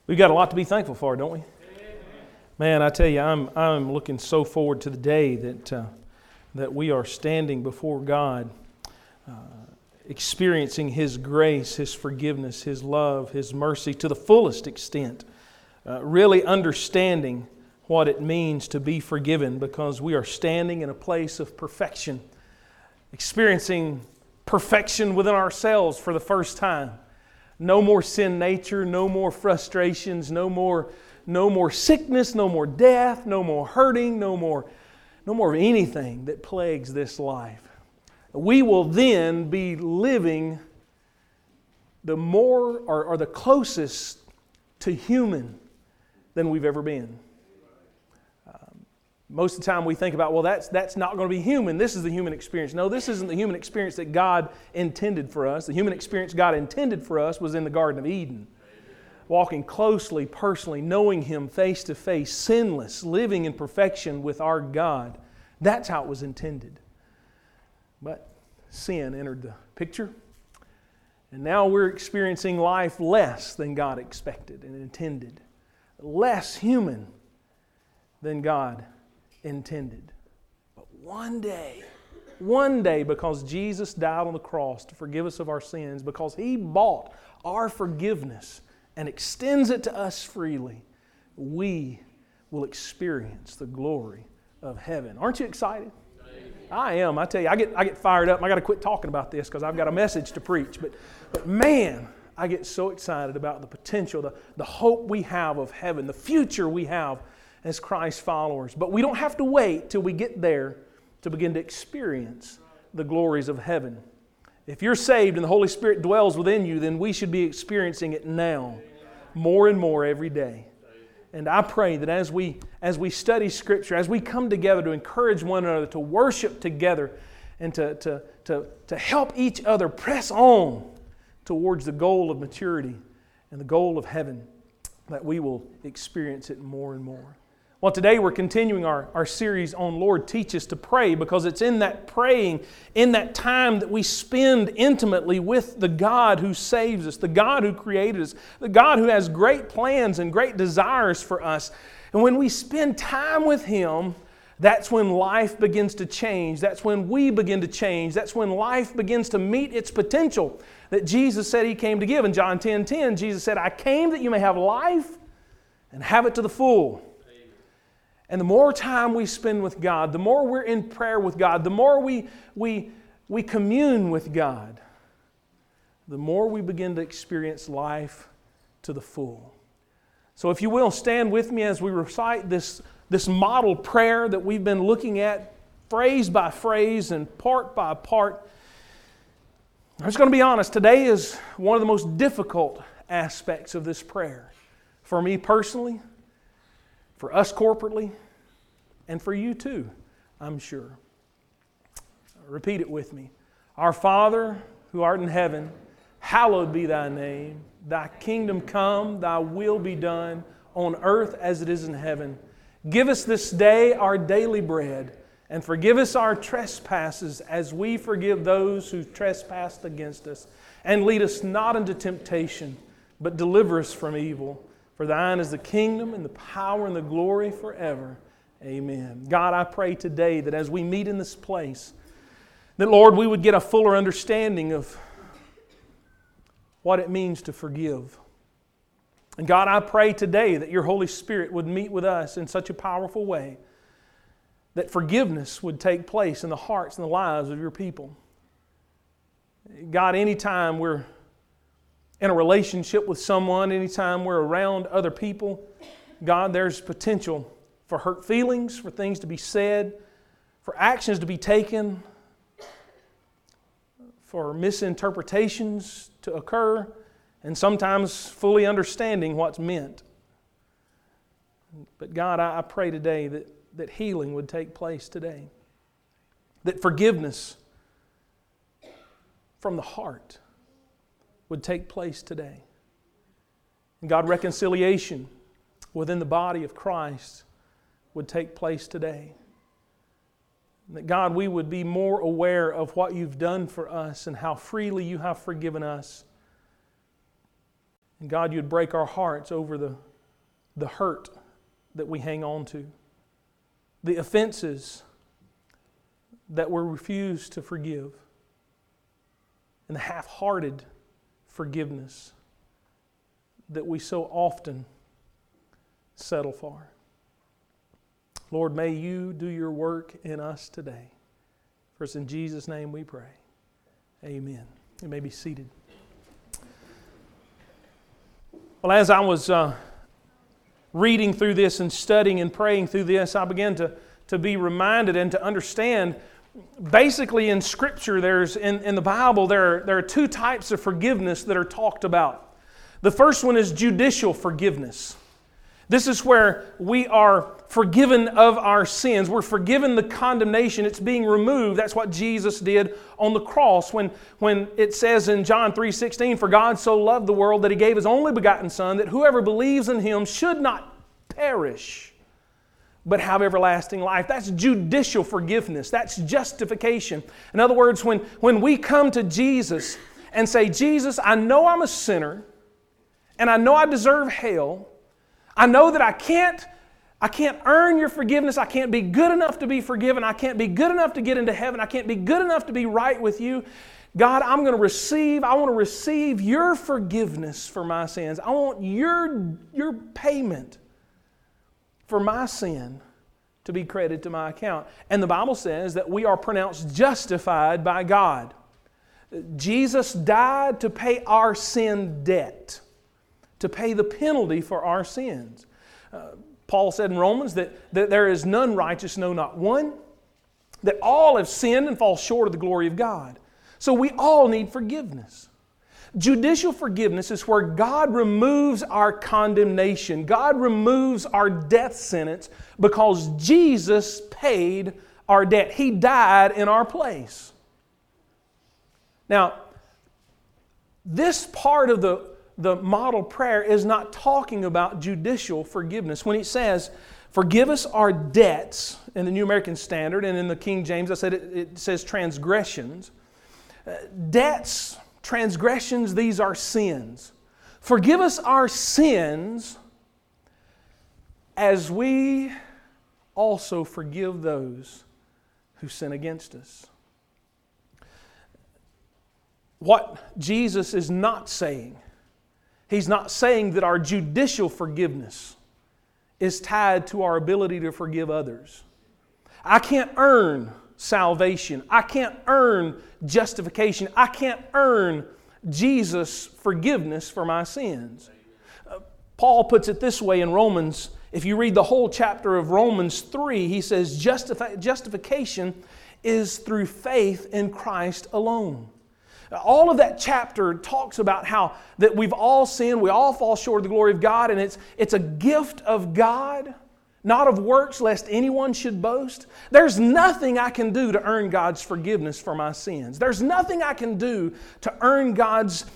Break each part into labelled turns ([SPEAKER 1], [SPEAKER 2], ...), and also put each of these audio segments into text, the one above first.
[SPEAKER 1] We've got a lot to be thankful for, don't we? Man, I tell you, I'm looking so forward to the day that we are standing before God, experiencing His grace, His forgiveness, His love, His mercy to the fullest extent, really understanding what it means to be forgiven, because we are standing in a place of perfection, experiencing perfection within ourselves for the first time. No more sin nature, no more frustrations, no more sickness, no more death, no more hurting, no more of anything that plagues this life. We will then be living the more or the closest to human than we've ever been. Most of the time we think about, well, that's not going to be human. This is the human experience. No, this isn't the human experience that God intended for us. The human experience God intended for us was in the Garden of Eden. Walking closely, personally, knowing Him face to face, sinless, living in perfection with our God. That's how it was intended. But sin entered the picture. And now we're experiencing life less than God expected and intended. Less human than God intended. But one day, because Jesus died on the cross to forgive us of our sins, because He bought our forgiveness and extends it to us freely, we will experience the glory of heaven. Aren't you excited? I am. I tell you, I get fired up. I got to quit talking about this because I've got a message to preach. But man, I get so excited about the potential, the hope we have of heaven, the future we have as Christ followers. But we don't have to wait till we get there to begin to experience the glories of heaven. If you're saved and the Holy Spirit dwells within you, then we should be experiencing it now, more and more every day. And I pray that as we study Scripture, as we come together to encourage one another, to worship together, and to help each other press on towards the goal of maturity and the goal of heaven, that we will experience it more and more. Well, today we're continuing our series on Lord, Teach Us to Pray, because it's in that praying, in that time that we spend intimately with the God who saves us, the God who created us, the God who has great plans and great desires for us. And when we spend time with Him, that's when life begins to change. That's when we begin to change. That's when life begins to meet its potential that Jesus said He came to give. In John 10:10, Jesus said, I came that you may have life and have it to the full. And the more time we spend with God, the more we're in prayer with God, the more we commune with God, the more we begin to experience life to the full. So if you will, stand with me as we recite this model prayer that we've been looking at phrase by phrase and part by part. I'm just going to be honest, today is one of the most difficult aspects of this prayer. For me personally, for us corporately, and for you too, I'm sure. Repeat it with me. Our Father, who art in heaven, hallowed be Thy name. Thy kingdom come, Thy will be done, on earth as it is in heaven. Give us this day our daily bread, and forgive us our trespasses as we forgive those who trespass against us. And lead us not into temptation, but deliver us from evil. For Thine is the kingdom and the power and the glory forever. Amen. God, I pray today that as we meet in this place, that, Lord, we would get a fuller understanding of what it means to forgive. And God, I pray today that Your Holy Spirit would meet with us in such a powerful way that forgiveness would take place in the hearts and the lives of Your people. God, anytime we're in a relationship with someone, anytime we're around other people, God, there's potential for hurt feelings, for things to be said, for actions to be taken, for misinterpretations to occur, and sometimes fully understanding what's meant. But God, I pray today that healing would take place today, that forgiveness from the heart would take place today. And God, reconciliation within the body of Christ would take place today. And that God, we would be more aware of what You've done for us and how freely You have forgiven us. And God, You'd break our hearts over the hurt that we hang on to, the offenses that we refuse to forgive, and the half-hearted forgiveness that we so often settle for. Lord, may You do Your work in us today. For it's in Jesus' name we pray. Amen. You may be seated. Well, as I was reading through this and studying and praying through this, I began to be reminded and to understand, basically in Scripture, in the Bible, there are two types of forgiveness that are talked about. The first one is judicial forgiveness. This is where we are forgiven of our sins. We're forgiven the condemnation. It's being removed. That's what Jesus did on the cross when it says in John 3:16, "For God so loved the world that He gave His only begotten Son, that whoever believes in Him should not perish, but have everlasting life." That's judicial forgiveness. That's justification. In other words, when we come to Jesus and say, "Jesus, I know I'm a sinner, and I know I deserve hell. I know that I can't earn Your forgiveness. I can't be good enough to be forgiven. I can't be good enough to get into heaven. I can't be good enough to be right with You. God, I want to receive Your forgiveness for my sins. I want Your payment for my sin to be credited to my account." And the Bible says that we are pronounced justified by God. Jesus died to pay our sin debt, to pay the penalty for our sins. Paul said in Romans that there is none righteous, no, not one, that all have sinned and fall short of the glory of God. So we all need forgiveness. Judicial forgiveness is where God removes our condemnation. God removes our death sentence because Jesus paid our debt. He died in our place. Now, this part of the model prayer is not talking about judicial forgiveness. When it says, "Forgive us our debts," in the New American Standard, and in the King James, I said it says transgressions. Debts, transgressions, these are sins. Forgive us our sins as we also forgive those who sin against us. What Jesus is not saying, He's not saying that our judicial forgiveness is tied to our ability to forgive others. I can't earn salvation. I can't earn justification. I can't earn Jesus' forgiveness for my sins. Paul puts it this way in Romans. If you read the whole chapter of Romans 3, he says justification is through faith in Christ alone. All of that chapter talks about how that we've all sinned, we all fall short of the glory of God, and it's a gift of God, not of works, lest anyone should boast. There's nothing I can do to earn God's forgiveness for my sins. There's nothing I can do to earn God's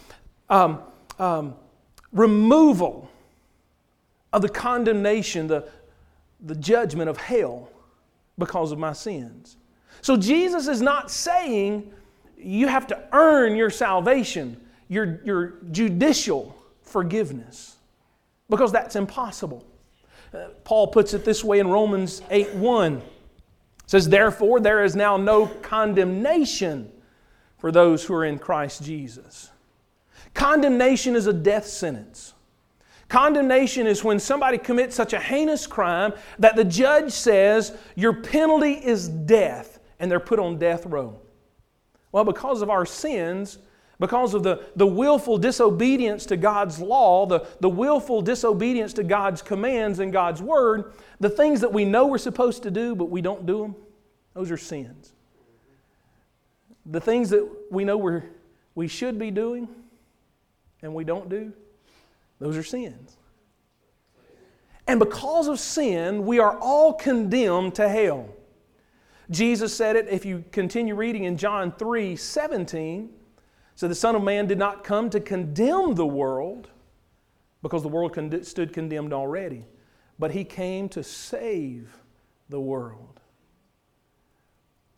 [SPEAKER 1] removal of the condemnation, the judgment of hell because of my sins. So Jesus is not saying you have to earn your salvation, your judicial forgiveness, because that's impossible. Paul puts it this way in Romans 8:1. It says, "Therefore there is now no condemnation for those who are in Christ Jesus." Condemnation is a death sentence. Condemnation is when somebody commits such a heinous crime that the judge says your penalty is death, and they're put on death row. Well, because of our sins, because of the willful disobedience to God's law, the willful disobedience to God's commands and God's Word, the things that we know we're supposed to do but we don't do them, those are sins. The things that we know we should be doing and we don't do, those are sins. And because of sin, we are all condemned to hell. Jesus said it, if you continue reading in John 3:17, so the Son of Man did not come to condemn the world, because the world stood condemned already, but He came to save the world.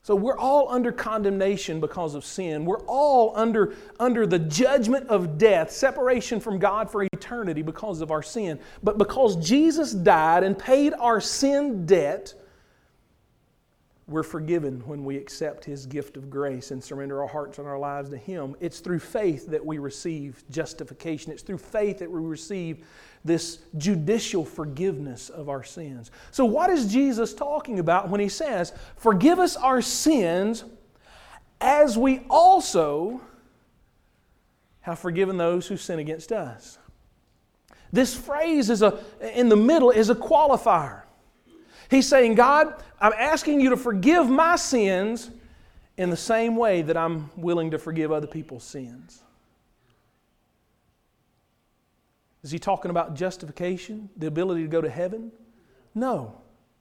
[SPEAKER 1] So we're all under condemnation because of sin. We're all under the judgment of death, separation from God for eternity because of our sin. But because Jesus died and paid our sin debt, we're forgiven when we accept His gift of grace and surrender our hearts and our lives to Him. It's through faith that we receive justification. It's through faith that we receive this judicial forgiveness of our sins. So what is Jesus talking about when He says, forgive us our sins as we also have forgiven those who sin against us? This phrase in the middle is a qualifier. He's saying, God, I'm asking you to forgive my sins in the same way that I'm willing to forgive other people's sins. Is He talking about justification, the ability to go to heaven? No.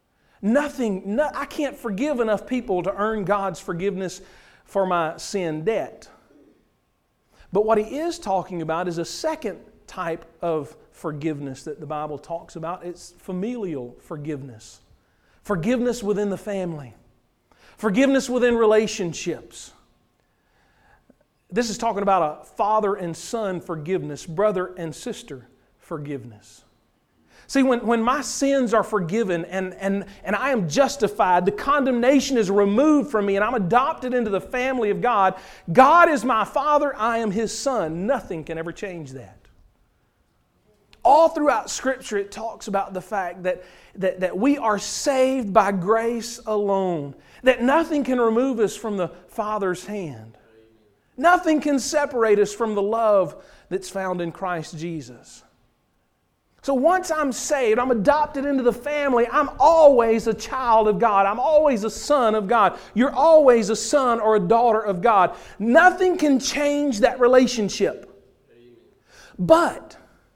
[SPEAKER 1] I can't forgive enough people to earn God's forgiveness for my sin debt. But what He is talking about is a second type of forgiveness that the Bible talks about. It's familial forgiveness. Forgiveness within the family. Forgiveness within relationships. This is talking about a father and son forgiveness, brother and sister forgiveness. See, when my sins are forgiven and I am justified, the condemnation is removed from me and I'm adopted into the family of God. God is my Father, I am His Son. Nothing can ever change that. All throughout Scripture it talks about the fact that we are saved by grace alone. That nothing can remove us from the Father's hand. Nothing can separate us from the love that's found in Christ Jesus. So once I'm saved, I'm adopted into the family, I'm always a child of God. I'm always a son of God. You're always a son or a daughter of God. Nothing can change that relationship. But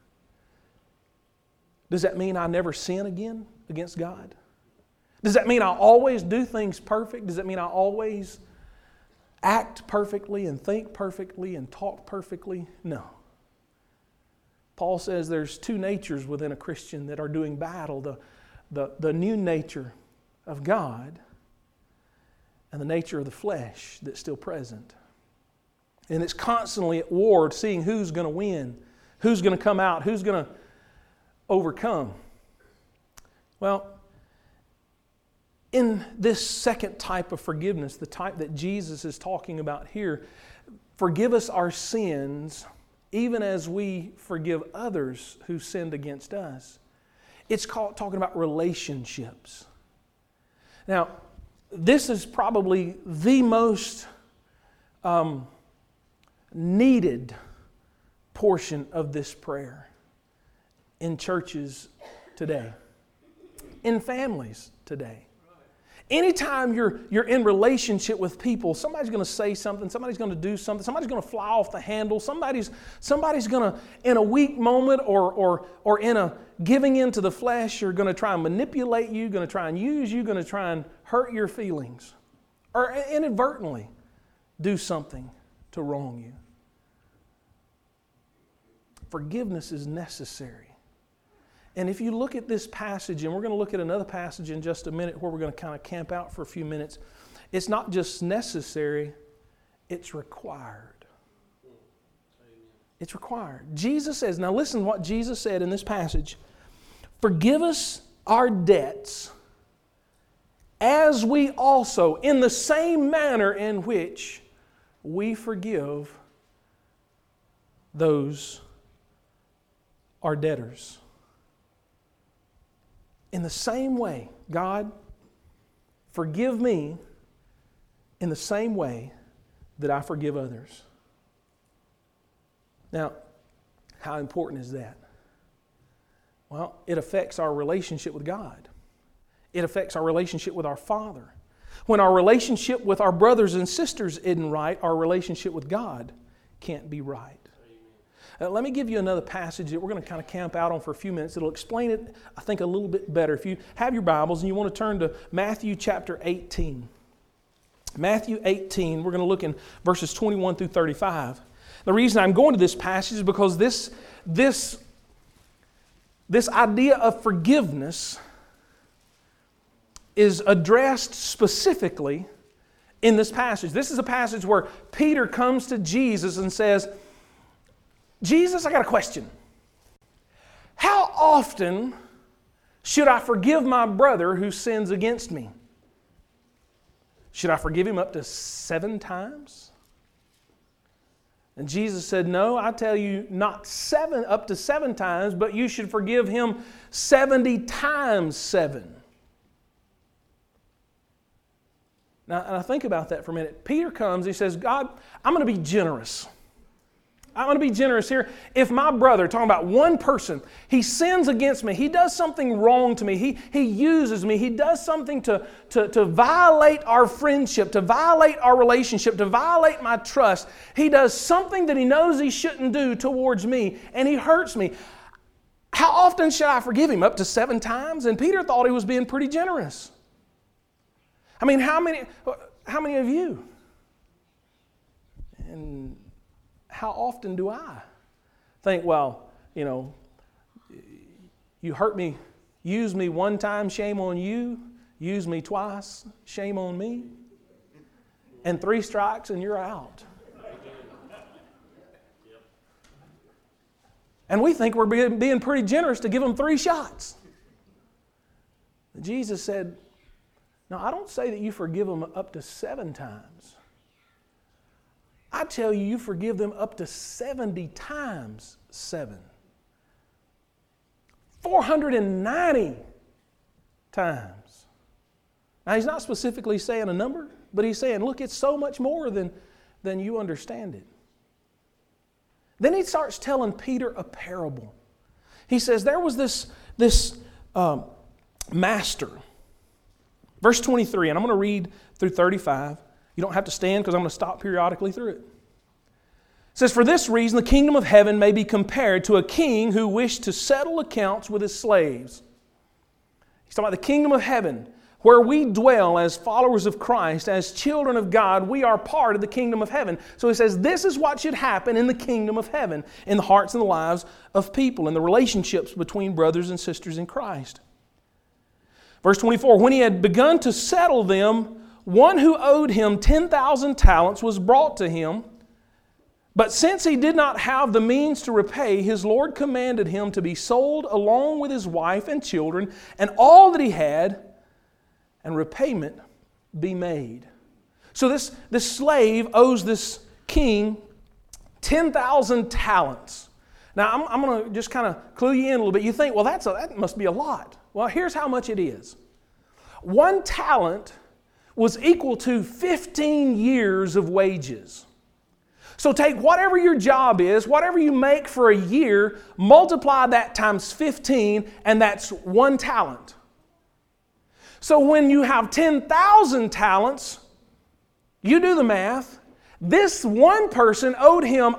[SPEAKER 1] does that mean I never sin again against God? Does that mean I always do things perfect? Does that mean I always act perfectly and think perfectly and talk perfectly? No. Paul says there's two natures within a Christian that are doing battle. The new nature of God and the nature of the flesh that's still present. And it's constantly at war, seeing who's going to win, who's going to come out, who's going to overcome. Well, in this second type of forgiveness, the type that Jesus is talking about here, forgive us our sins even as we forgive others who sinned against us. It's talking about relationships. Now, this is probably the most needed portion of this prayer in churches today, in families today. Anytime you're in relationship with people, somebody's going to say something, somebody's going to do something, somebody's going to fly off the handle, somebody's going to, in a weak moment or in a giving in to the flesh, you're going to try and manipulate you, going to try and use you, going to try and hurt your feelings, or inadvertently do something to wrong you. Forgiveness is necessary. And if you look at this passage, and we're going to look at another passage in just a minute where we're going to kind of camp out for a few minutes, it's not just necessary, it's required. It's required. Jesus says, now listen to what Jesus said in this passage. Forgive us our debts as we also, in the same manner in which we forgive those our debtors. In the same way, God, forgive me in the same way that I forgive others. Now, how important is that? Well, it affects our relationship with God. It affects our relationship with our Father. When our relationship with our brothers and sisters isn't right, our relationship with God can't be right. Let me give you another passage that we're going to kind of camp out on for a few minutes. It'll explain it, I think, a little bit better. If you have your Bibles and you want to turn to Matthew chapter 18. Matthew 18, we're going to look in verses 21 through 35. The reason I'm going to this passage is because this idea of forgiveness is addressed specifically in this passage. This is a passage where Peter comes to Jesus and says, Jesus, I got a question. How often should I forgive my brother who sins against me? Should I forgive him up to 7 times? And Jesus said, no, I tell you, not up to 7 times, but you should forgive him 70 times 7. Now think about that for a minute. Peter comes, he says, God, I'm going to be generous. I'm going to be generous here. If my brother, talking about one person, he sins against me, he does something wrong to me, he uses me, he does something to violate our friendship, to violate our relationship, to violate my trust. He does something that he knows he shouldn't do towards me, and he hurts me. How often should I forgive him? Up to 7 times? And Peter thought he was being pretty generous. I mean, how many of you? And how often do I think, well, you hurt me, use me 1 time, shame on you. Use me twice, shame on me. And 3 strikes and you're out. And we think we're being pretty generous to give them 3 shots. Jesus said, no, I don't say that you forgive them up to 7 times. I tell you, you forgive them up to 70 times 7. 490 times. Now, he's not specifically saying a number, but he's saying, look, it's so much more than you understand it. Then he starts telling Peter a parable. He says, there was this master. Verse 23, and I'm going to read through 35. You don't have to stand because I'm going to stop periodically through it. It says, for this reason the kingdom of heaven may be compared to a king who wished to settle accounts with his slaves. He's talking about the kingdom of heaven, where we dwell as followers of Christ, as children of God. We are part of the kingdom of heaven. So he says, this is what should happen in the kingdom of heaven, in the hearts and the lives of people, in the relationships between brothers and sisters in Christ. Verse 24, when he had begun to settle them, one who owed him 10,000 talents was brought to him. But since he did not have the means to repay, his Lord commanded him to be sold along with his wife and children and all that he had, and repayment be made. So this slave owes this king 10,000 talents. Now I'm going to just kind of clue you in a little bit. You think, well, that must be a lot. Well, here's how much it is. 1 talent was equal to 15 years of wages. So take whatever your job is, whatever you make for a year, multiply that times 15, and that's 1 talent. So when you have 10,000 talents, you do the math, this one person owed him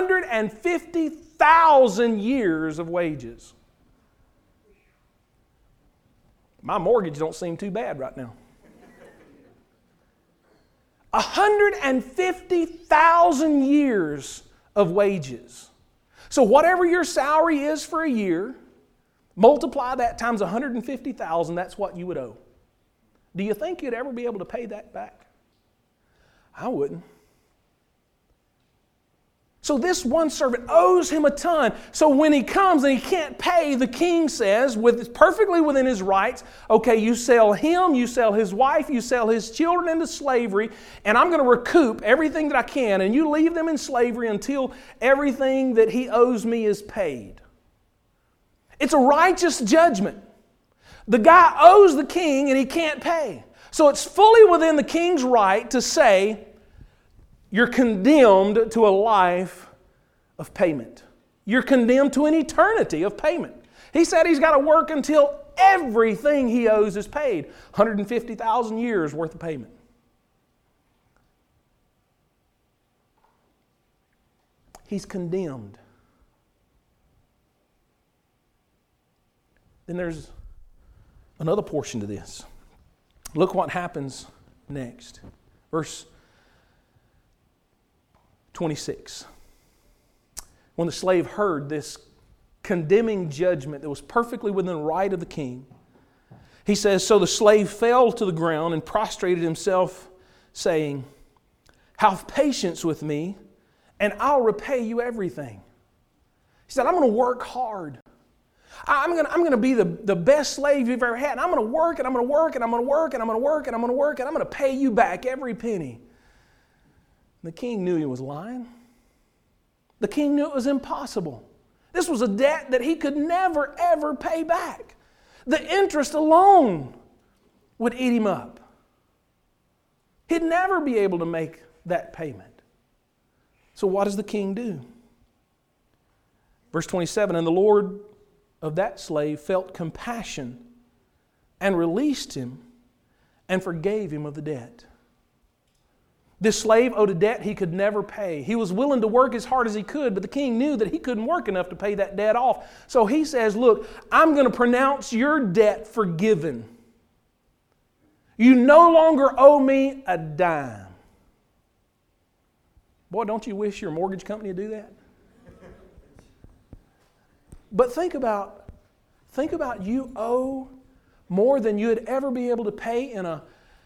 [SPEAKER 1] 150,000 years of wages. My mortgage don't seem too bad right now. 150,000 years of wages. So whatever your salary is for a year, multiply that times 150,000, that's what you would owe. Do you think you'd ever be able to pay that back? I wouldn't. So this one servant owes him a ton. So when he comes and he can't pay, the king says, perfectly within his rights, okay, you sell him, you sell his wife, you sell his children into slavery, and I'm going to recoup everything that I can, and you leave them in slavery until everything that he owes me is paid. It's a righteous judgment. The guy owes the king and he can't pay. So it's fully within the king's right to say, you're condemned to a life of payment. You're condemned to an eternity of payment. He said he's got to work until everything he owes is paid. 150,000 years worth of payment. He's condemned. Then there's another portion to this. Look what happens next. Verse 26. When the slave heard this condemning judgment that was perfectly within the right of the king, he says, so the slave fell to the ground and prostrated himself saying, have patience with me, and I'll repay you everything. He said, I'm going to work hard. I'm going to be the best slave you've ever had. And I'm going to work, and I'm going to work, and I'm going to work, and I'm going to work, and I'm going to work, and I'm going to pay you back every penny. The king knew he was lying. The king knew it was impossible. This was a debt that he could never, ever pay back. The interest alone would eat him up. He'd never be able to make that payment. So what does the king do? Verse 27, and the Lord of that slave felt compassion and released him and forgave him of the debt. This slave owed a debt he could never pay. He was willing to work as hard as he could, but the king knew that he couldn't work enough to pay that debt off. So he says, look, I'm going to pronounce your debt forgiven. You no longer owe me a dime. Boy, don't you wish your mortgage company would do that? But think about you owe more than you'd ever be able to pay in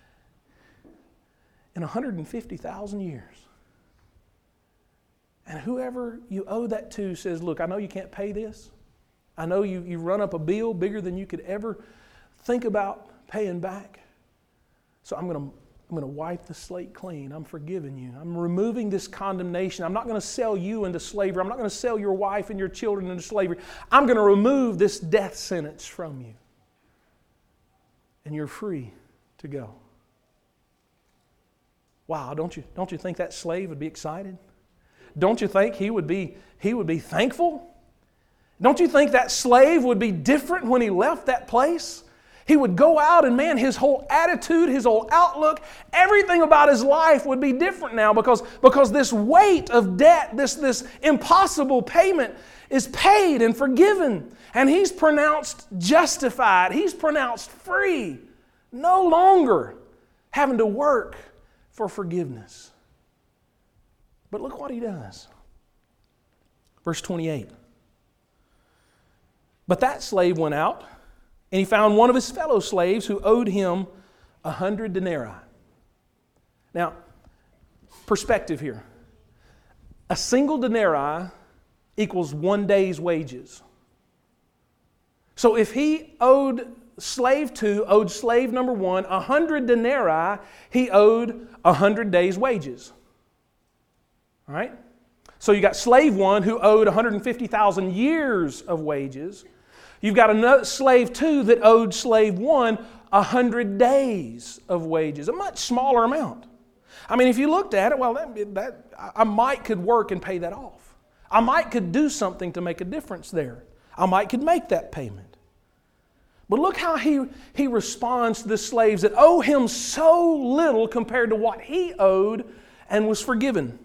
[SPEAKER 1] 150,000 years. And whoever you owe that to says, look, I know you can't pay this. I know you run up a bill bigger than you could ever think about paying back. So I'm going to wipe the slate clean. I'm forgiving you. I'm removing this condemnation. I'm not going to sell you into slavery. I'm not going to sell your wife and your children into slavery. I'm going to remove this death sentence from you. And you're free to go. Wow, don't you think that slave would be excited? Don't you think he would be thankful? Don't you think that slave would be different when he left that place? He would go out and man, his whole attitude, his whole outlook, everything about his life would be different now because this weight of debt, this impossible payment is paid and forgiven. And he's pronounced justified. He's pronounced free. No longer having to work for forgiveness. But look what he does. Verse 28. But that slave went out, and he found one of his fellow slaves who owed him 100 denarii. Now, perspective here. A single denarii equals 1 day's wages. So if he owed slave number 1 100 denarii, he owed 100 days' wages. All right? So you got slave 1 who owed 150,000 years of wages. You've got another slave 2 that owed slave 1 100 days of wages, a much smaller amount. I mean, if you looked at it, well, that I might could work and pay that off. I might could do something to make a difference there. I might could make that payment. But look how he responds to the slaves that owe him so little compared to what he owed and was forgiven.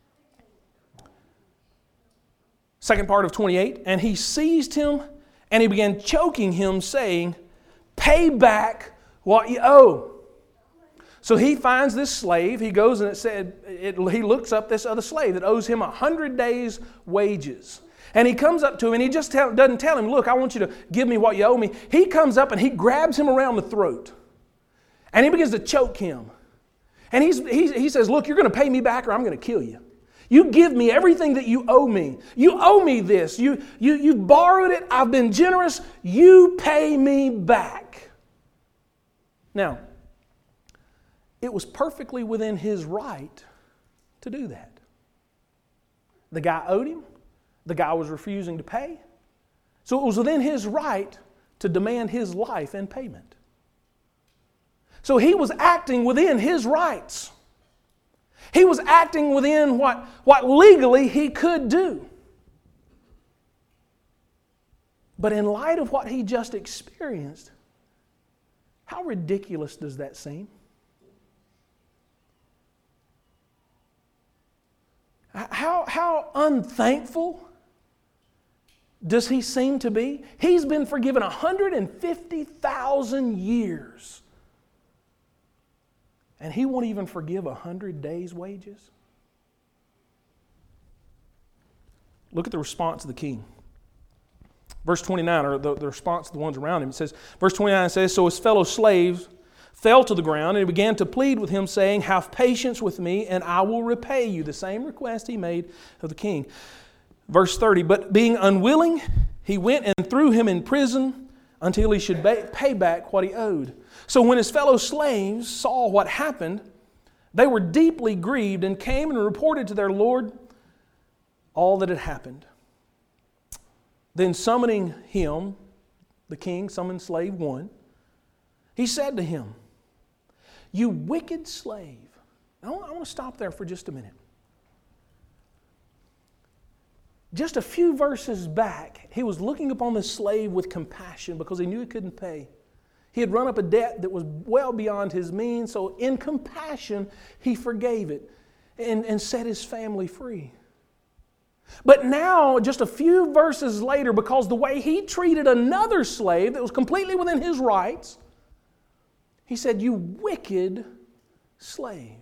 [SPEAKER 1] Second part of 28, and he seized him and he began choking him, saying, pay back what you owe. So he finds this slave. He goes and he looks up this other slave that owes him 100 days' wages. And he comes up to him and he just doesn't tell him, look, I want you to give me what you owe me. He comes up and he grabs him around the throat. And he begins to choke him. And he says, look, you're going to pay me back or I'm going to kill you. You give me everything that you owe me. You owe me this. You borrowed it. I've been generous. You pay me back. Now, it was perfectly within his right to do that. The guy owed him. The guy was refusing to pay. So it was within his right to demand his life in payment. So he was acting within his rights. He was acting within what legally he could do. But in light of what he just experienced, how ridiculous does that seem? How unthankful does he seem to be? He's been forgiven 150,000 years. And he won't even forgive 100 days' wages? Look at the response of the king. Verse 29, or the response of the ones around him. It says, verse 29 says, so his fellow slaves fell to the ground, and he began to plead with him, saying, "Have patience with me, and I will repay you." The same request he made of the king. Verse 30, "But being unwilling, he went and threw him in prison until he should pay back what he owed. So when his fellow slaves saw what happened, they were deeply grieved and came and reported to their lord all that had happened. Then summoning him, the king summoned slave one, he said to him, 'You wicked slave.'" I want to stop there for just a minute. Just a few verses back, he was looking upon the slave with compassion because he knew he couldn't pay. He had run up a debt that was well beyond his means, so in compassion, he forgave it and set his family free. But now, just a few verses later, because the way he treated another slave that was completely within his rights, he said, "You wicked slave."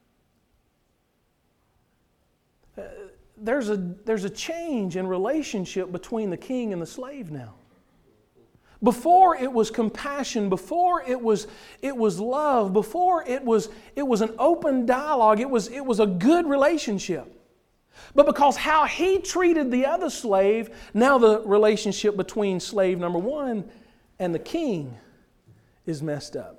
[SPEAKER 1] There's a change in relationship between the king and the slave now. Before it was compassion, before it was love, before it was an open dialogue, it was a good relationship. But because how he treated the other slave, now the relationship between slave number one and the king is messed up.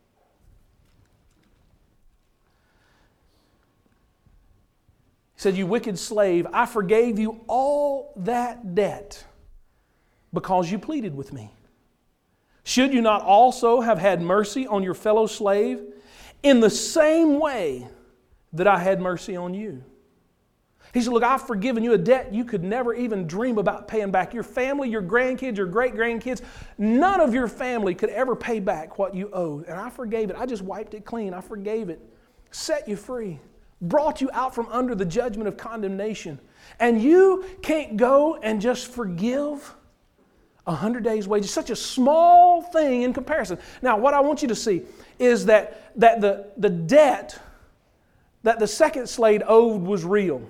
[SPEAKER 1] He said, "You wicked slave, I forgave you all that debt because you pleaded with me. Should you not also have had mercy on your fellow slave in the same way that I had mercy on you?" He said, "Look, I've forgiven you a debt you could never even dream about paying back. Your family, your grandkids, your great-grandkids, none of your family could ever pay back what you owed. And I forgave it. I just wiped it clean. I forgave it. Set you free. Brought you out from under the judgment of condemnation. And you can't go and just forgive 100 days' wages. Such a small thing in comparison." Now, what I want you to see is that the debt that the second slave owed was real.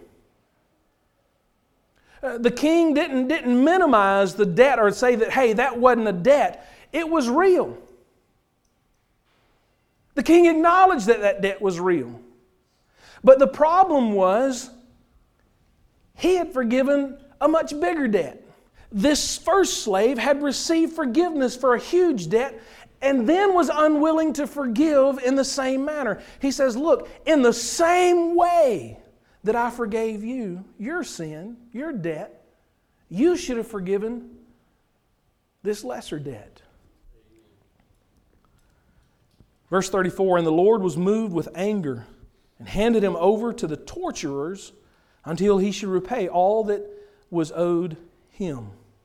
[SPEAKER 1] The king didn't minimize the debt or say that, hey, that wasn't a debt. It was real. The king acknowledged that that debt was real. But the problem was, he had forgiven a much bigger debt. This first slave had received forgiveness for a huge debt and then was unwilling to forgive in the same manner. He says, "Look, in the same way that I forgave you, your sin, your debt, you should have forgiven this lesser debt." Verse 34, "And the Lord was moved with anger and handed him over to the torturers until he should repay all that was owed him."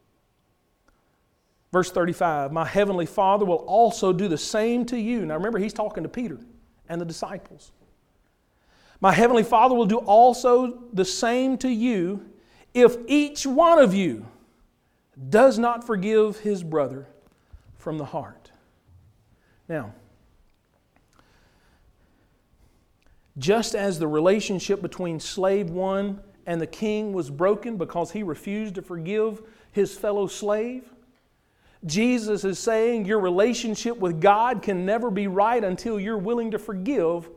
[SPEAKER 1] Verse 35, "My heavenly Father will also do the same to you." Now remember, he's talking to Peter and the disciples. "My heavenly Father will do also the same to you if each one of you does not forgive his brother from the heart." Now, just as the relationship between slave one and the king was broken because he refused to forgive his fellow slave, Jesus is saying your relationship with God can never be right until you're willing to forgive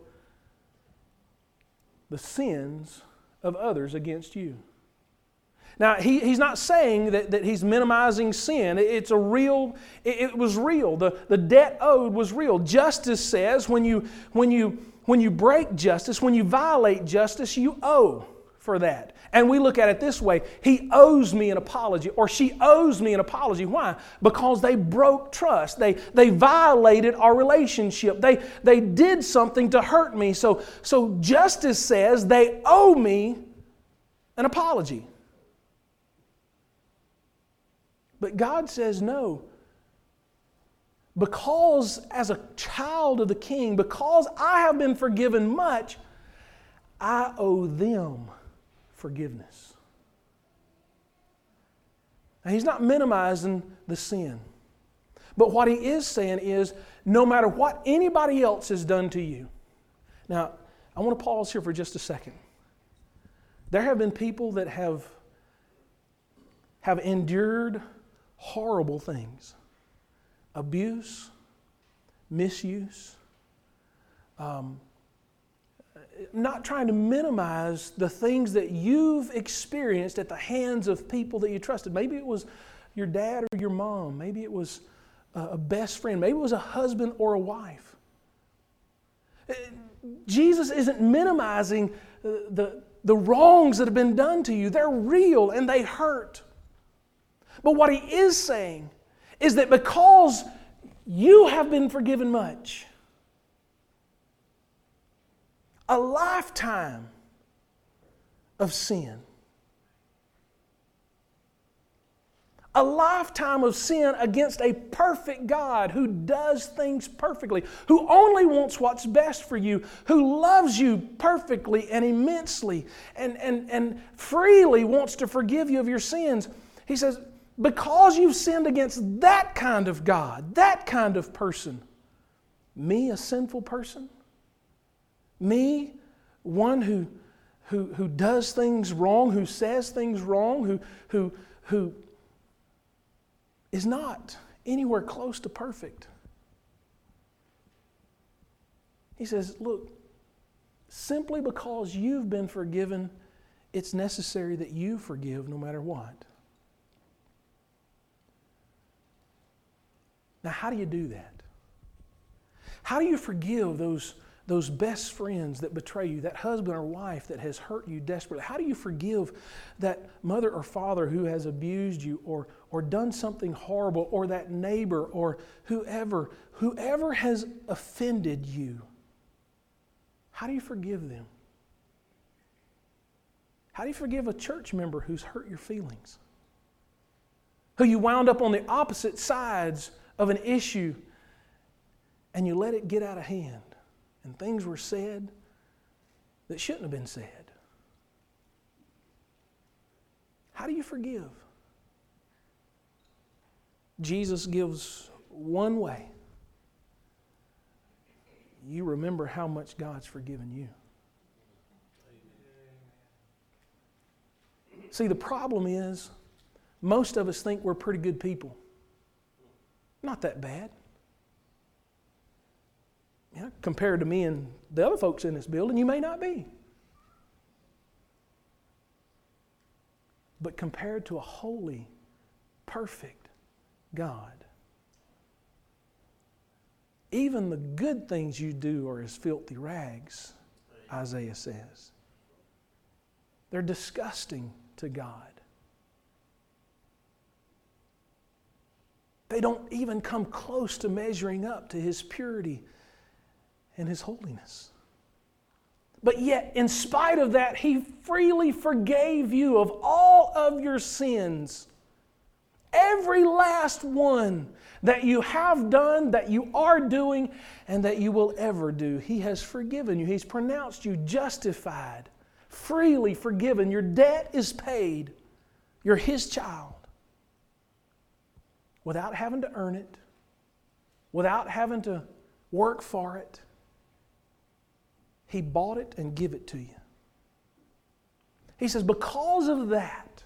[SPEAKER 1] the sins of others against you. Now, he's not saying that he's minimizing sin. It was real. The debt owed was real. Justice says when you break justice, when you violate justice, you owe for that. And we look at it this way: he owes me an apology, or she owes me an apology. Why? Because they broke trust. They violated our relationship. They did something to hurt me. So justice says they owe me an apology. But God says no. Because as a child of the King, because I have been forgiven much, I owe them forgiveness. Now, he's not minimizing the sin. But what he is saying is, no matter what anybody else has done to you. Now, I want to pause here for just a second. There have been people that have endured horrible things. Abuse, misuse, not trying to minimize the things that you've experienced at the hands of people that you trusted. Maybe it was your dad or your mom. Maybe it was a best friend. Maybe it was a husband or a wife. Jesus isn't minimizing the wrongs that have been done to you. They're real and they hurt. But what He is saying is that because you have been forgiven much, a lifetime of sin, a lifetime of sin against a perfect God who does things perfectly, who only wants what's best for you, who loves you perfectly and immensely and freely wants to forgive you of your sins. He says, because you've sinned against that kind of God, that kind of person, me, a sinful person, me, one who does things wrong, who says things wrong, who is not anywhere close to perfect. He says, look, simply because you've been forgiven, it's necessary that you forgive no matter what. Now, how do you do that? How do you forgive those best friends that betray you, that husband or wife that has hurt you desperately? How do you forgive that mother or father who has abused you or done something horrible, or that neighbor or whoever has offended you? How do you forgive them? How do you forgive a church member who's hurt your feelings? Who you wound up on the opposite sides of an issue and you let it get out of hand and things were said that shouldn't have been said? How do you forgive? Jesus gives one way. You remember how much God's forgiven you. See, the problem is most of us think we're pretty good people. Not that bad. Yeah, compared to me and the other folks in this building, you may not be. But compared to a holy, perfect God, even the good things you do are as filthy rags, Isaiah says. They're disgusting to God. They don't even come close to measuring up to His purity and His holiness. But yet, in spite of that, He freely forgave you of all of your sins. Every last one that you have done, that you are doing, and that you will ever do. He has forgiven you. He's pronounced you justified, freely forgiven. Your debt is paid. You're His child. Without having to earn it, without having to work for it. He bought it and give it to you. He says, because of that,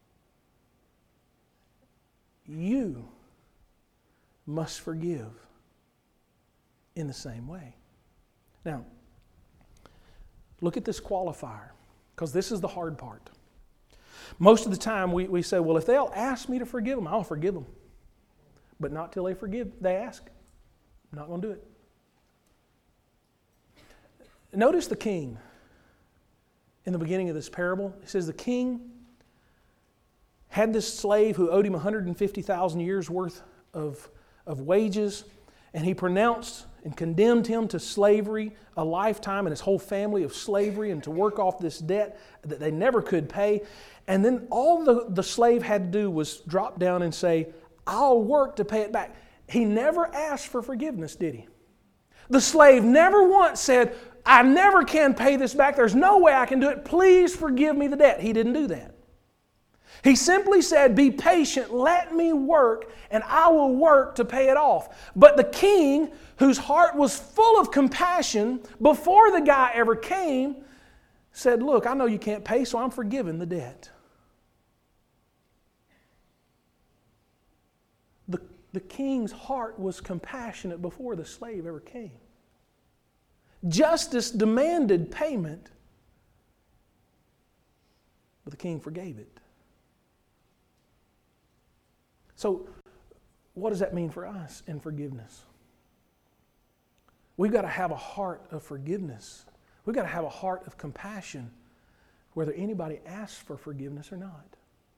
[SPEAKER 1] you must forgive in the same way. Now, look at this qualifier, because this is the hard part. Most of the time we say, well, if they'll ask me to forgive them, I'll forgive them. But not till they ask. I'm not going to do it. Notice the king in the beginning of this parable. He says the king had this slave who owed him 150,000 years worth of wages, and he pronounced and condemned him to slavery, a lifetime and his whole family of slavery, and to work off this debt that they never could pay. And then all the slave had to do was drop down and say, I'll work to pay it back. He never asked for forgiveness, did he? The slave never once said, I never can pay this back. There's no way I can do it. Please forgive me the debt. He didn't do that. He simply said, be patient, let me work, and I will work to pay it off. But the king, whose heart was full of compassion before the guy ever came, said, look, I know you can't pay, so I'm forgiving the debt. The king's heart was compassionate before the slave ever came. Justice demanded payment, but the king forgave it. So, what does that mean for us in forgiveness? We've got to have a heart of forgiveness. We've got to have a heart of compassion, whether anybody asks for forgiveness or not.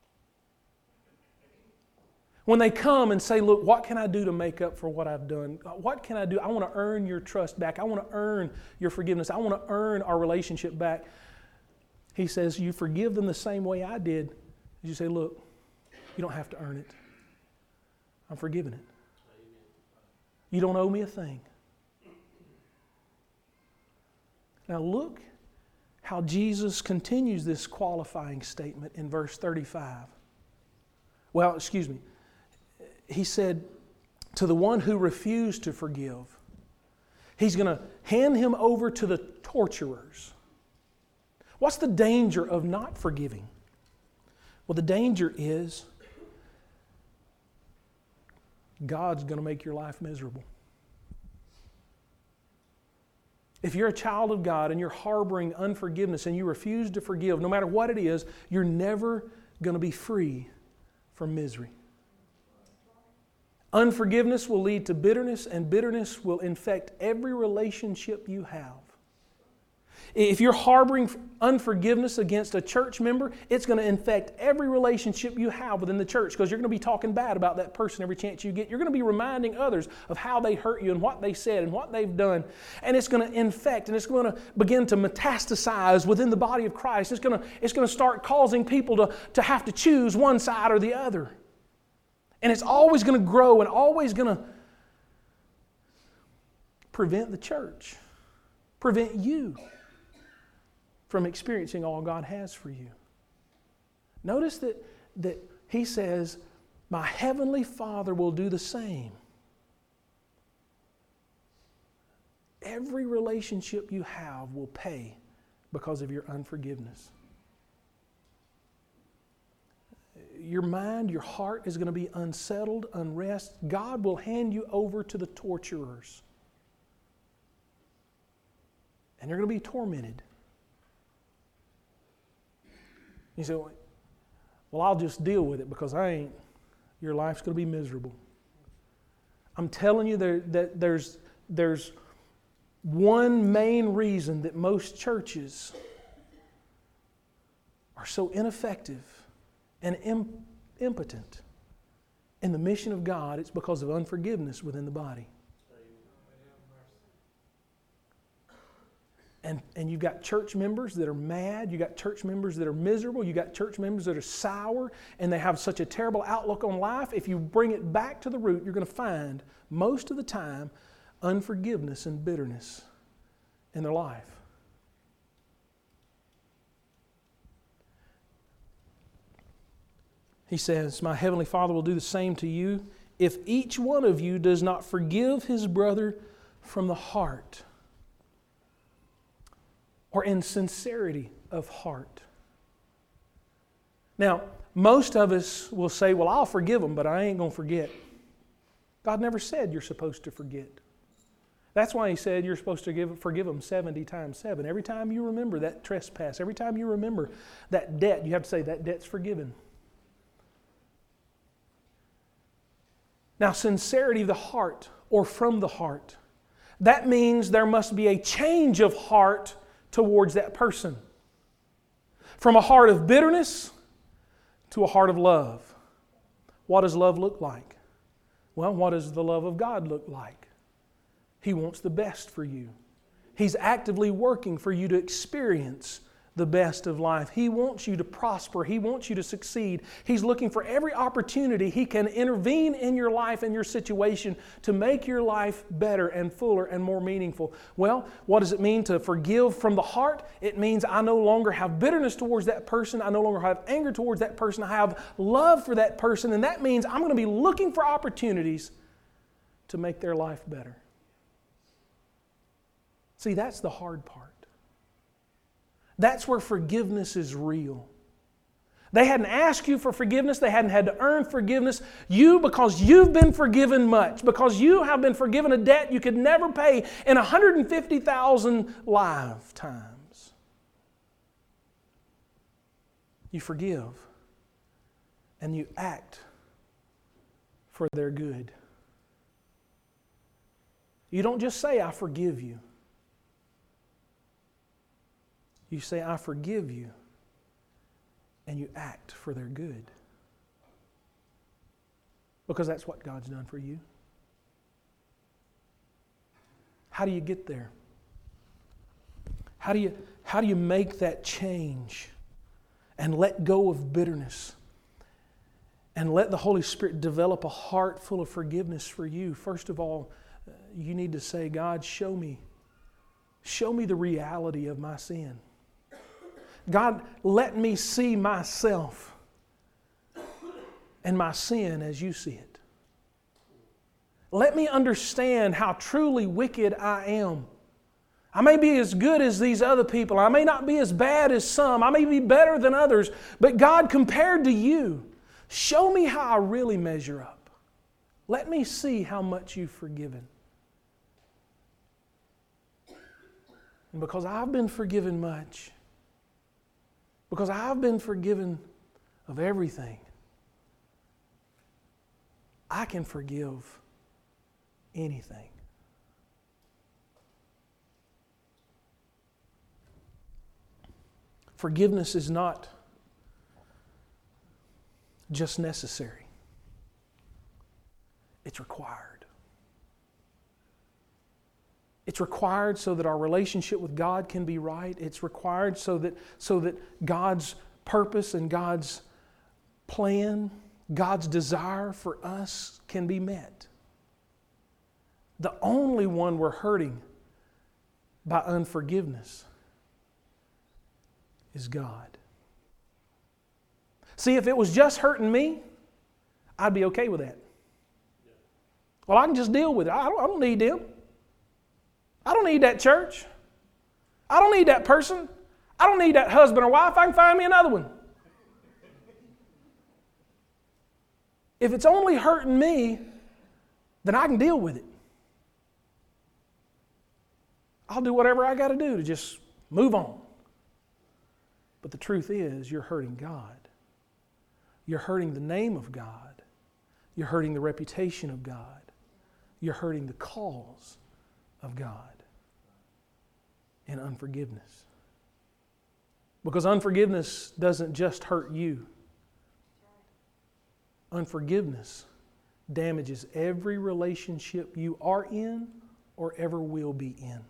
[SPEAKER 1] When they come and say, look, what can I do to make up for what I've done? What can I do? I want to earn your trust back. I want to earn your forgiveness. I want to earn our relationship back. He says, you forgive them the same way I did. You say, look, you don't have to earn it. I'm forgiving it. You don't owe me a thing. Now look how Jesus continues this qualifying statement in verse 35. Well, excuse me. He said, to the one who refused to forgive, He's going to hand him over to the torturers. What's the danger of not forgiving? Well, the danger is God's going to make your life miserable. If you're a child of God and you're harboring unforgiveness and you refuse to forgive, no matter what it is, you're never going to be free from misery. Unforgiveness will lead to bitterness, and bitterness will infect every relationship you have. If you're harboring unforgiveness against a church member, it's going to infect every relationship you have within the church, because you're going to be talking bad about that person every chance you get. You're going to be reminding others of how they hurt you and what they said and what they've done. And it's going to infect, and it's going to begin to metastasize within the body of Christ. It's going to start causing people to have to choose one side or the other. And it's always going to grow and always going to prevent the church, prevent you from experiencing all God has for you. Notice that he says, my heavenly Father will do the same. Every relationship you have will pay because of your unforgiveness. Your mind, your heart is going to be unsettled, unrest. God will hand you over to the torturers. And you're going to be tormented. You say, well, I'll just deal with it because your life's going to be miserable. I'm telling you that there's one main reason that most churches are so ineffective and impotent in the mission of God. It's because of unforgiveness within the body. And you've got church members that are mad. You've got church members that are miserable. You've got church members that are sour, and they have such a terrible outlook on life. If you bring it back to the root, you're going to find most of the time unforgiveness and bitterness in their life. He says, my heavenly Father will do the same to you if each one of you does not forgive his brother from the heart, or in sincerity of heart. Now, most of us will say, well, I'll forgive them, but I ain't going to forget. God never said you're supposed to forget. That's why He said you're supposed to forgive them 70 times 7. Every time you remember that trespass, every time you remember that debt, you have to say, that debt's forgiven. Now, sincerity of the heart, or from the heart, that means there must be a change of heart towards that person. From a heart of bitterness to a heart of love. What does love look like? Well, what does the love of God look like? He wants the best for you. He's actively working for you to experience the best of life. He wants you to prosper. He wants you to succeed. He's looking for every opportunity He can intervene in your life and your situation to make your life better and fuller and more meaningful. Well, what does it mean to forgive from the heart? It means I no longer have bitterness towards that person. I no longer have anger towards that person. I have love for that person, and that means I'm going to be looking for opportunities to make their life better. See, that's the hard part. That's where forgiveness is real. They hadn't asked you for forgiveness. They hadn't had to earn forgiveness. You, because you've been forgiven much, because you have been forgiven a debt you could never pay in 150,000 lifetimes. You forgive and you act for their good. You don't just say, I forgive you. You say, I forgive you, and you act for their good. Because that's what God's done for you. How do you get there? How do you make that change and let go of bitterness and let the Holy Spirit develop a heart full of forgiveness for you? First of all, you need to say, God, show me the reality of my sin. God, let me see myself and my sin as you see it. Let me understand how truly wicked I am. I may be as good as these other people. I may not be as bad as some. I may be better than others. But God, compared to you, show me how I really measure up. Let me see how much you've forgiven. And because I've been forgiven much, because I've been forgiven of everything, I can forgive anything. Forgiveness is not just necessary. It's required. It's required so that our relationship with God can be right. It's required so that God's purpose and God's plan, God's desire for us can be met. The only one we're hurting by unforgiveness is God. See, if it was just hurting me, I'd be okay with that. Well, I can just deal with it. I don't need them. I don't need that church. I don't need that person. I don't need that husband or wife. I can find me another one. If it's only hurting me, then I can deal with it. I'll do whatever I got to do to just move on. But the truth is, you're hurting God. You're hurting the name of God. You're hurting the reputation of God. You're hurting the cause of God in unforgiveness. Because unforgiveness doesn't just hurt you. Unforgiveness damages every relationship you are in or ever will be in.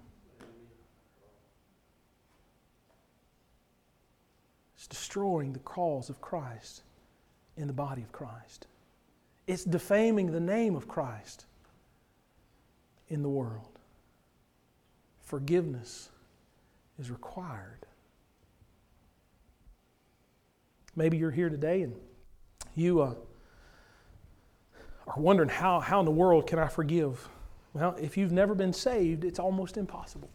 [SPEAKER 1] It's destroying the cause of Christ in the body of Christ. It's defaming the name of Christ in the world. Forgiveness is required. Maybe you're here today and you are wondering how in the world can I forgive? Well, if you've never been saved, it's almost impossible.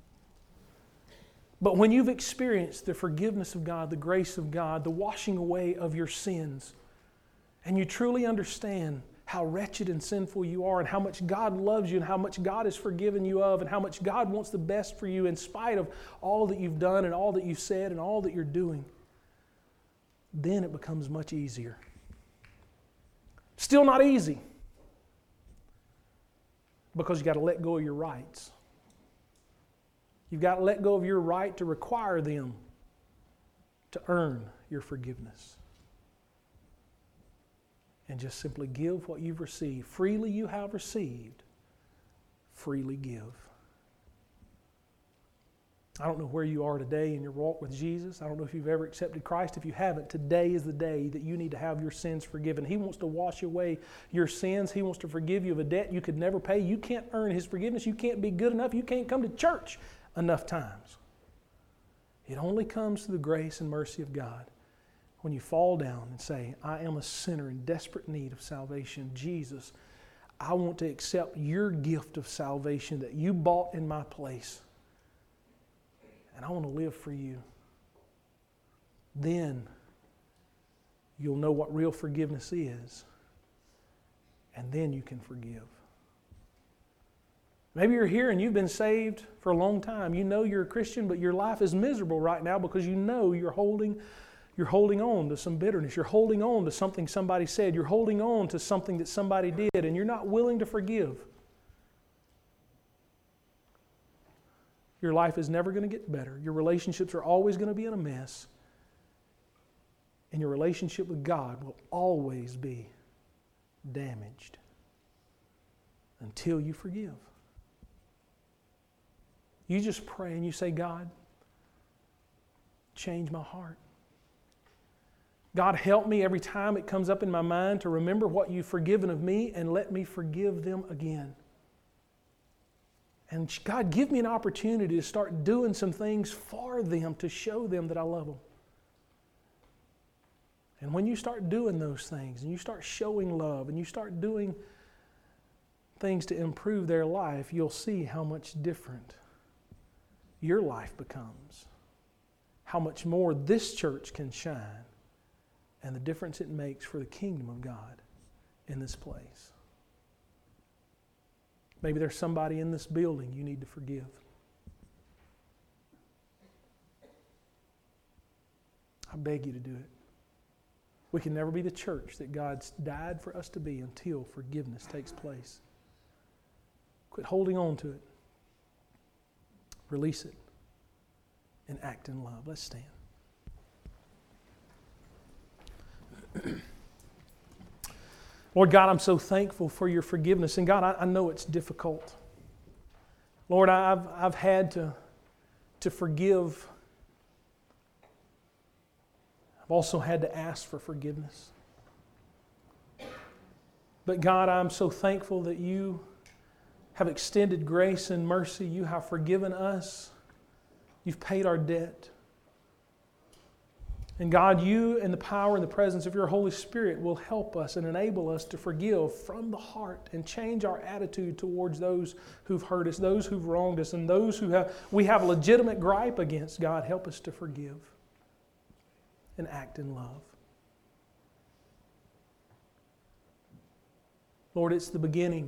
[SPEAKER 1] But when you've experienced the forgiveness of God, the grace of God, the washing away of your sins, and you truly understand how wretched and sinful you are and how much God loves you and how much God has forgiven you of and how much God wants the best for you in spite of all that you've done and all that you've said and all that you're doing, then it becomes much easier. Still not easy, because you've got to let go of your rights. You've got to let go of your right to require them to earn your forgiveness. And just simply give what you've received. Freely you have received, freely give. I don't know where you are today in your walk with Jesus. I don't know if you've ever accepted Christ. If you haven't, today is the day that you need to have your sins forgiven. He wants to wash away your sins. He wants to forgive you of a debt you could never pay. You can't earn His forgiveness. You can't be good enough. You can't come to church enough times. It only comes through the grace and mercy of God when you fall down and say, I am a sinner in desperate need of salvation. Jesus, I want to accept your gift of salvation that you bought in my place. And I want to live for you. Then you'll know what real forgiveness is. And then you can forgive. Maybe you're here and you've been saved for a long time. You know you're a Christian, but your life is miserable right now because you know you're holding on to some bitterness. You're holding on to something somebody said. You're holding on to something that somebody did, and you're not willing to forgive. Your life is never going to get better. Your relationships are always going to be in a mess. And your relationship with God will always be damaged until you forgive. You just pray and you say, God, change my heart. God, help me every time it comes up in my mind to remember what you've forgiven of me and let me forgive them again. And God, give me an opportunity to start doing some things for them to show them that I love them. And when you start doing those things and you start showing love and you start doing things to improve their life, you'll see how much different your life becomes. How much more this church can shine and the difference it makes for the kingdom of God in this place. Maybe there's somebody in this building you need to forgive. I beg you to do it. We can never be the church that God's died for us to be until forgiveness takes place. Quit holding on to it. Release it and act in love. Let's stand. Lord God, I'm so thankful for your forgiveness. And God, I know it's difficult. Lord, I've had to forgive. I've also had to ask for forgiveness. But God, I'm so thankful that you have extended grace and mercy. You have forgiven us. You've paid our debt. And God, you and the power and the presence of your Holy Spirit will help us and enable us to forgive from the heart and change our attitude towards those who've hurt us, those who've wronged us, and those we have a legitimate gripe against. God, help us to forgive and act in love. Lord, it's the beginning.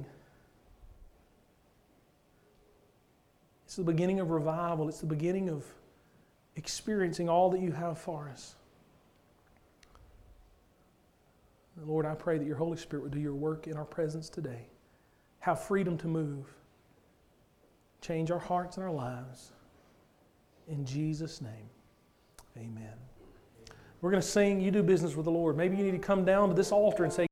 [SPEAKER 1] It's the beginning of revival. It's the beginning of experiencing all that you have for us. Lord, I pray that your Holy Spirit would do your work in our presence today. Have freedom to move. Change our hearts and our lives. In Jesus' name, amen. We're going to sing, You Do Business with the Lord. Maybe you need to come down to this altar and say,